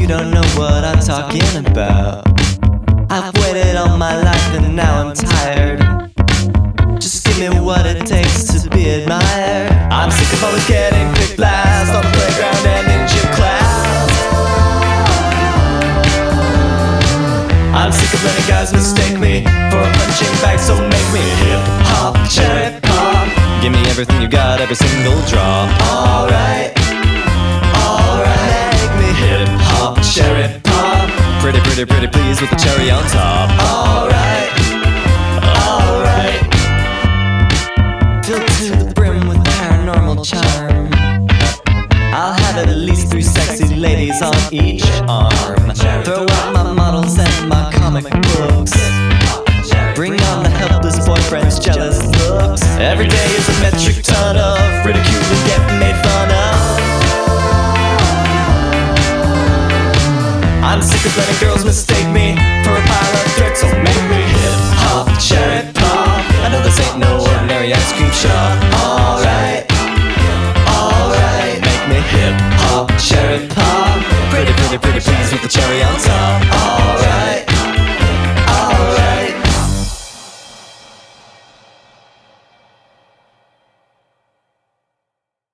don't know what I'm talking about. I've waited all my life and now I'm tired. Just give me what it takes to be admired. I'm sick of always getting picked last on the playground and in gym class. I'm sick of letting guys mistake me for a punching bag, so make me hip hop, cherry pop. Give me everything you got, every single draw. Alright, alright. Make me hip hop, cherry pop. Pretty, pretty, pretty please with the cherry on top. Alright, alright. Filled to the brim with paranormal charm. I'll have at least 3 sexy ladies on each arm. Throw out my models and my comic books. Bring on the helpless boyfriend's jealous looks. Every day is a metric ton of ridicule and getting made fun of. I'm sick of letting girls mistake me for a pile of dirt, so make me hip hop, cherry pop. I know this ain't no ordinary ice cream shop. Alright, alright. Make me hip hop, cherry pop. Pretty, pretty, pretty please with the cherry on top. Alright.